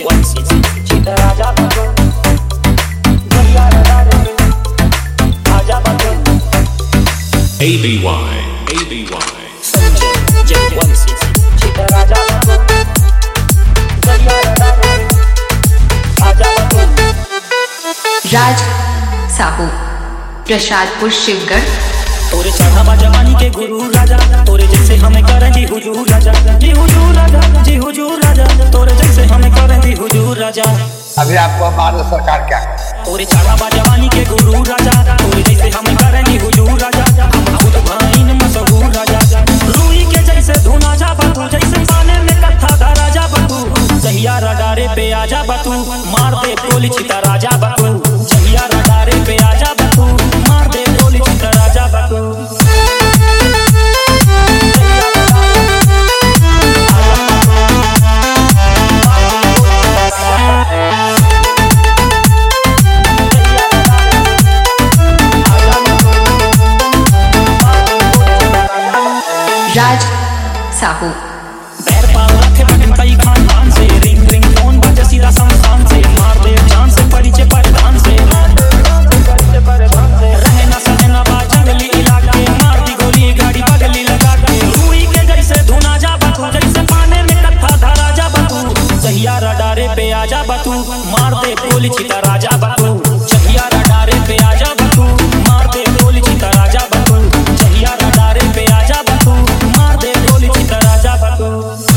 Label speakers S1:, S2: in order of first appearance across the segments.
S1: राज साहू प्रसादपुर शिवगढ़।
S2: तोरे चढ़ावा जवानी के गुरु राजा, तोरे जैसे हमें करें जी हुजूर राजा, जी हुजूर राजा, जी हुजूर राजा, तोरे जैसे हमें करें जी हुजूर राजा।
S3: अभी आपको हमारा सरकार क्या
S2: तोरे चढ़ावा जवानी के गुरु राजा, तोरे जैसे हमें करें जी हुजूर राजा, हम खुद भाईन मशहूर राजा। रूई के जैसे धुना जा बतू, जैसे पाने में कत्था धा राजा बतू, जहिया रडारे पे आजा बतू, मार दे गोली छिता राजा बतू, जहिया रडारे पे आजा बतू, मार दे गोली छिता राजा बतू।
S1: राज साहू
S2: पैर पाँव रखे बटन कई खानदान से, रिंग रिंग फोन बजे सीधा शमशान से, मार दे जान से परिचय परिधान से, रहे ना सहे ना बा जंगली इलाके, मार दी गोली गाड़ी बगली लगा के, रूई के जैसे धुना जा बतू, जैसे पाने में कत्था धारा जा बतू, जहिया रडारे पे आजा बतू, मार दे गोली छिता राजा बतू, जहिया रडारे पे आजा बतू, मार दे गोली छिता राजा बतू, जहिया रडारे पे आजा बतू, मार दे गोली छिता राजा बतू।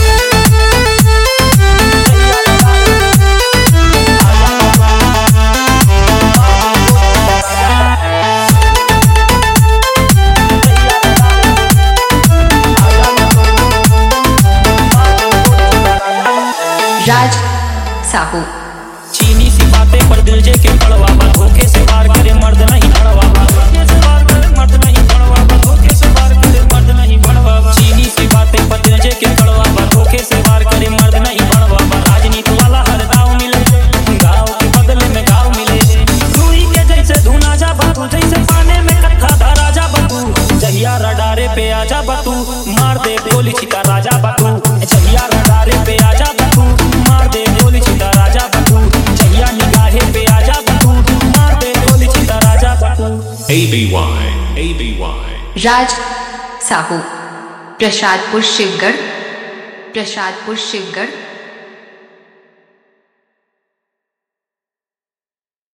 S1: राज साहू
S2: चीनी सी बातें पर दिल जे के कड़वा बा, धोखे से वार करे मर्द नहीं भड़वा बा, धोखे से वार करे मर्द नहीं भड़वा बा, धोखे से वार करे मर्द नहीं भड़वा बा। चीनी सी बातें पर दिल जे के कड़वा बा, धोखे से वार करे मर्द नहीं भड़वा बा। राजनीति वाला हर दाव मिले, गाँव के बदले में गाँव मिले, रूई के जैसे धुना जा बतू, जैसे पाने में कत्था धारा जा बतू, जहिया रडारे पे आजा बतू, मार दे गोली छिता राजा बतू, जहिया रडारे पे आजा बतू, मार दे गोली छिता राजा बतू, जहिया निगाहे पे आजा बतू, मार दे गोली छिता राजा बतू।
S4: ABY
S1: राज साहू प्रसादपुर शिवगढ़।